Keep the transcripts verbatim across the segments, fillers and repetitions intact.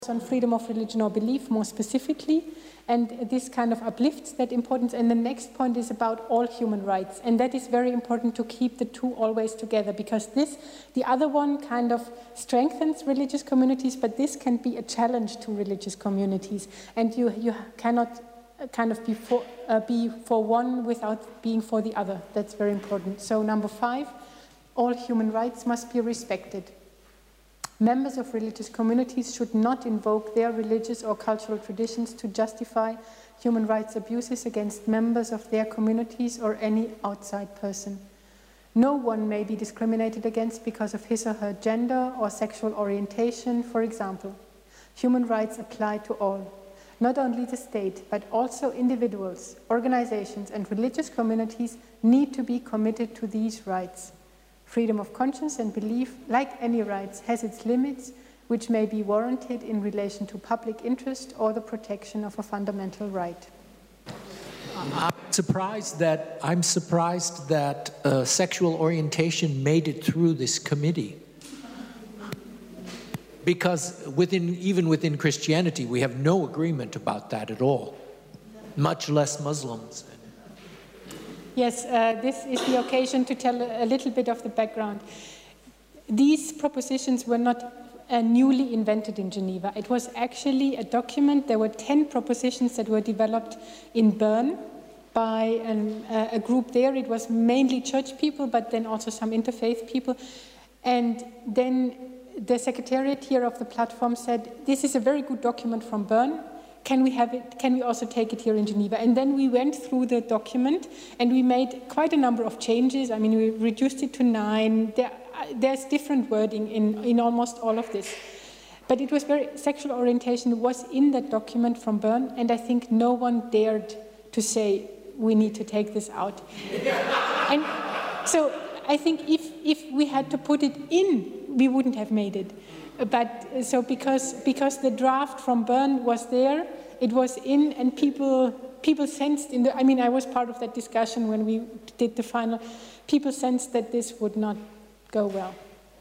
on freedom of religion or belief more specifically, and this kind of uplifts that importance. And the next point is about all human rights, and that is very important to keep the two always together, because this, the other one kind of strengthens religious communities, but this can be a challenge to religious communities, and you, you cannot kind of be for, uh, be for one without being for the other. That's very important. So number five, all human rights must be respected. Members of religious communities should not invoke their religious or cultural traditions to justify human rights abuses against members of their communities or any outside person. No one may be discriminated against because of his or her gender or sexual orientation, for example. Human rights apply to all, not only the state, but also individuals, organizations, and religious communities need to be committed to these rights. Freedom of conscience and belief, like any rights, has its limits, which may be warranted in relation to public interest or the protection of a fundamental right. I'm surprised that, I'm surprised that uh, sexual orientation made it through this committee. Because within, even within Christianity, we have no agreement about that at all, much less Muslims. Yes, uh, this is the occasion to tell a little bit of the background. These propositions were not uh, newly invented in Geneva. It was actually a document. There were ten propositions that were developed in Bern by an, uh, a group there. It was mainly church people, but then also some interfaith people. And then the secretariat here of the platform said, this is a very good document from Bern. Can we have it? Can we also take it here in Geneva? And then we went through the document and we made quite a number of changes. I mean, we reduced it to nine. There, there's different wording in, in almost all of this. But it was very, sexual orientation was in that document from Bern, and I think no one dared to say, we need to take this out. And so I think if, if we had to put it in, we wouldn't have made it. But so because because the draft from Bern was there, it was in, and people people sensed in the. I mean, I was part of that discussion when we did the final. People sensed that this would not go well.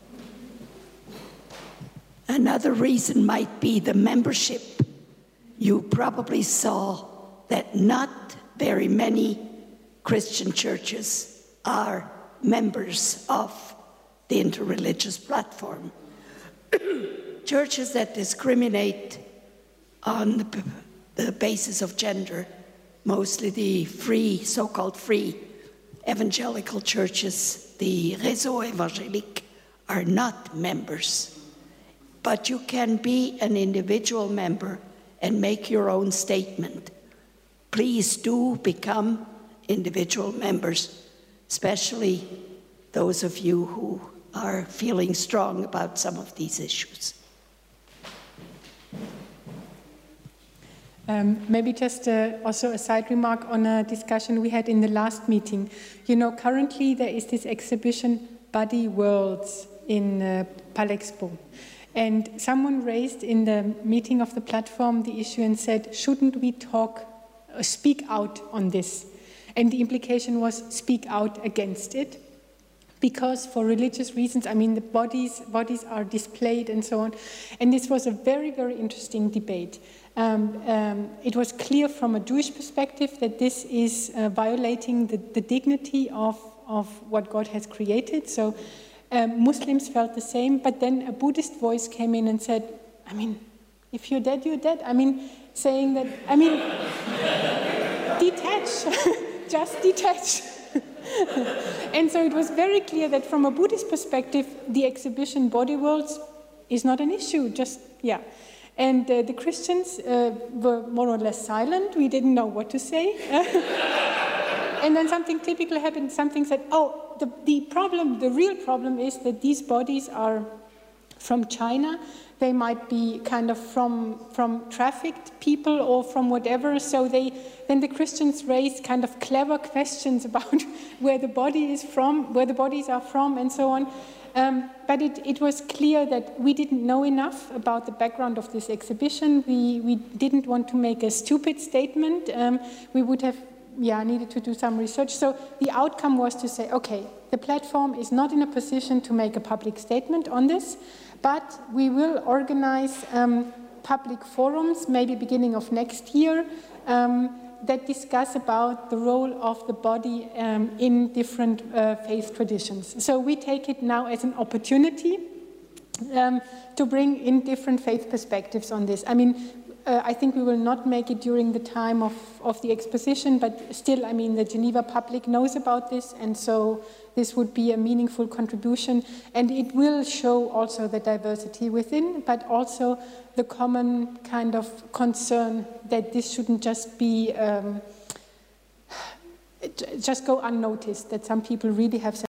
Another reason might be the membership. You probably saw that not very many Christian churches are members of the Interreligious Platform. Churches that discriminate on the, the basis of gender, mostly the free, so-called free evangelical churches, the Réseau Évangélique, are not members. But you can be an individual member and make your own statement. Please do become individual members, especially those of you who are feeling strong about some of these issues. Um, maybe just uh, also a side remark on a discussion we had in the last meeting. You know, currently there is this exhibition, Body Worlds, in uh, Palexpo. And someone raised in the meeting of the platform the issue and said, shouldn't we talk, uh, speak out on this? And the implication was speak out against it. Because for religious reasons, I mean, the bodies, bodies are displayed and so on. And this was a very, very interesting debate. Um, um, it was clear from a Jewish perspective that this is uh, violating the, the dignity of, of what God has created. So um, Muslims felt the same, but then a Buddhist voice came in and said, I mean, if you're dead, you're dead. I mean, saying that, I mean, detach, just detach. And so it was very clear that from a Buddhist perspective, the exhibition Body Worlds is not an issue, just, yeah. And uh, the Christians uh, were more or less silent. We didn't know what to say. And then something typical happened. Something said, oh, the, the problem, the real problem is that these bodies are from China. They might be kind of from, from trafficked people or from whatever. So they, then the Christians raise kind of clever questions about where the body is from, where the bodies are from, and so on. Um, but it, it was clear that we didn't know enough about the background of this exhibition. We, we didn't want to make a stupid statement. Um, we would have yeah, needed to do some research. So the outcome was to say, okay, the platform is not in a position to make a public statement on this, but we will organize um, public forums, maybe beginning of next year, um, that discuss about the role of the body um, in different uh, faith traditions. So we take it now as an opportunity um, to bring in different faith perspectives on this. I mean, uh, I think we will not make it during the time of, of the exposition, but still, I mean, the Geneva public knows about this, and so this would be a meaningful contribution, and it will show also the diversity within, but also the common kind of concern that this shouldn't just be, um, just go unnoticed, that some people really have